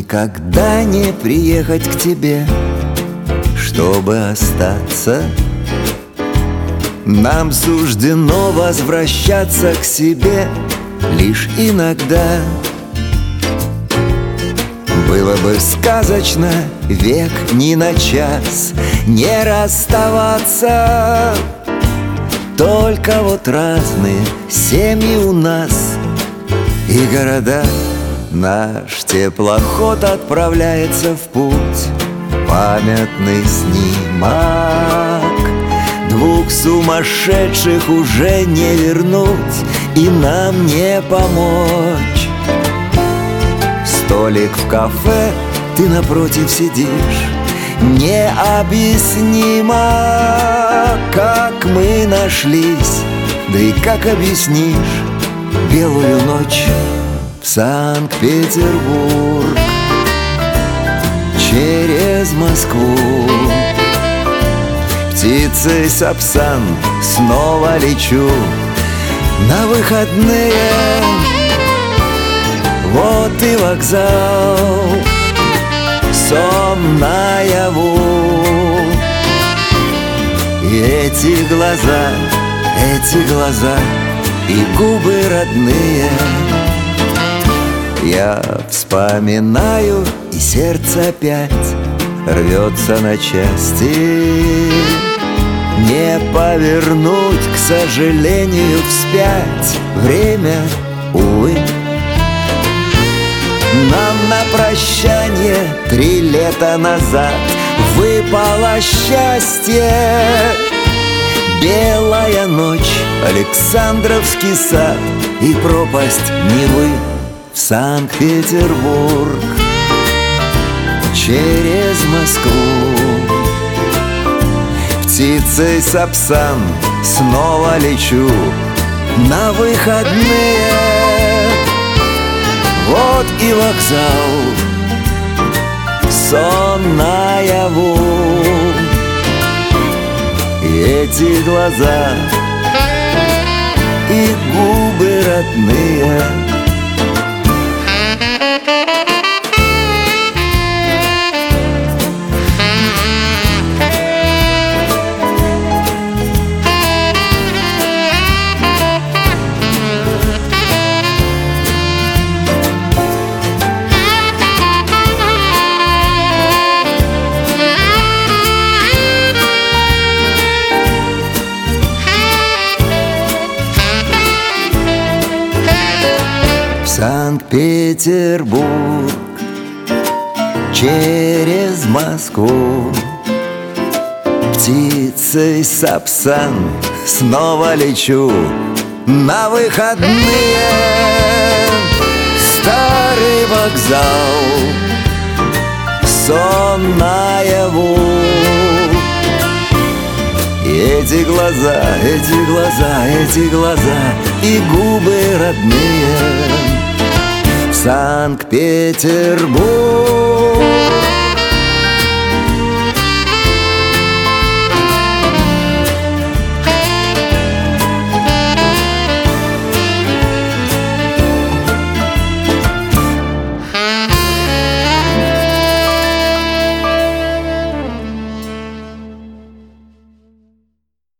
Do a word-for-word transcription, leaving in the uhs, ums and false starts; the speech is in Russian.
никогда не приехать к тебе, чтобы остаться. Нам суждено возвращаться к себе лишь иногда. Было бы сказочно век ни на час не расставаться. Только вот разные семьи у нас и города. Наш теплоход отправляется в путь, памятный снимок. Двух сумасшедших уже не вернуть и нам не помочь. Столик в кафе, ты напротив сидишь, необъяснимо, как мы нашлись. Да и как объяснишь белую ночь в Санкт-Петербург через Москву? Птицей Сапсан снова лечу на выходные. Вот и вокзал, сон наяву. И эти глаза, эти глаза и губы родные. Я вспоминаю, и сердце опять рвется на части. Не повернуть, к сожалению, вспять. Время, увы. Нам на прощание три лета назад выпало счастье. Белая ночь, Александровский сад и пропасть Невы в Санкт-Петербург через Москву. Птицей Сапсан снова лечу на выходные. Вот и вокзал, сон наяву. И эти глаза и губы родные. Санкт-Петербург через Москву. Птицей Сапсан снова лечу на выходные. Старый вокзал, сон наяву. И эти глаза, эти глаза, эти глаза и губы родные. Санкт-Петербург